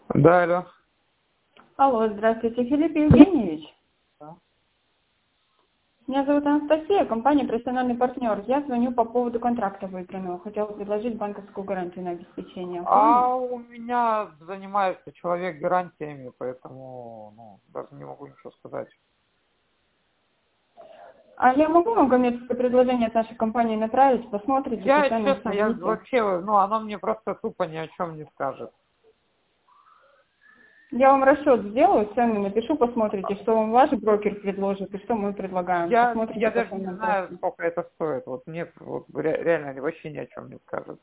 Да, алло. Алло, здравствуйте, Филипп Евгеньевич. Да. Меня зовут Анастасия, компания «Профессиональный партнер». Я звоню по поводу контракта выигранного. Хотела предложить банковскую гарантию на обеспечение. А у меня занимается человек гарантиями, поэтому даже не могу ничего сказать. А я могу вам коммерческое предложение от нашей компании направить? Посмотрите, Я, по ценам честно, я сравните. вообще, оно мне просто тупо ни о чем не скажет. Я вам расчет сделаю, цены напишу, посмотрите, что вам ваш брокер предложит и что мы предлагаем. Я Посмотрите по даже не ценам знаю, просто. сколько это стоит. Вот мне реально вообще ни о чем не скажет.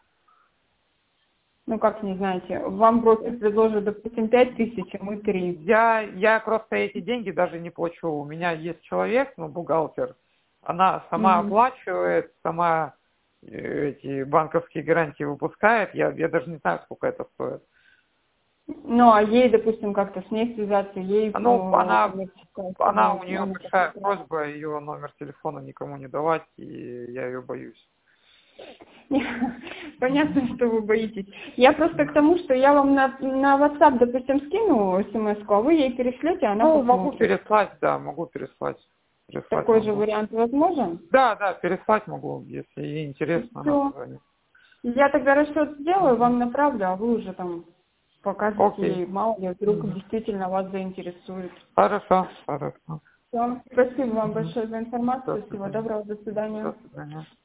Ну как не знаете, вам брокер предложит, допустим, 5000, а мы 3. Я просто эти деньги даже не плачу. У меня есть человек, бухгалтер. Она сама оплачивает, сама эти банковские гарантии выпускает. Я даже не знаю, сколько это стоит. Ну, а ей, допустим, как-то с ней связаться, ей коммерческая Она, у особо, нее она большая посмотрела. просьба ее номер телефона никому не давать, и я ее боюсь. Понятно, что вы боитесь. Я просто к тому, что я вам на WhatsApp, допустим, скину смс-ку, а вы ей перешлете, она Могу посмотрит. переслать, да, могу переслать. Переслать Такой же могу. вариант возможен? Да, переслать могу, если ей интересно, она Все. позвонит. Я тогда расчет сделаю, вам направлю, а вы уже там покажете ей, Окей. мало ли, вдруг действительно вас заинтересует. Хорошо. Все. Спасибо вам Мгм. большое за До информацию. Всего свидания. доброго. До До свидания. свидания.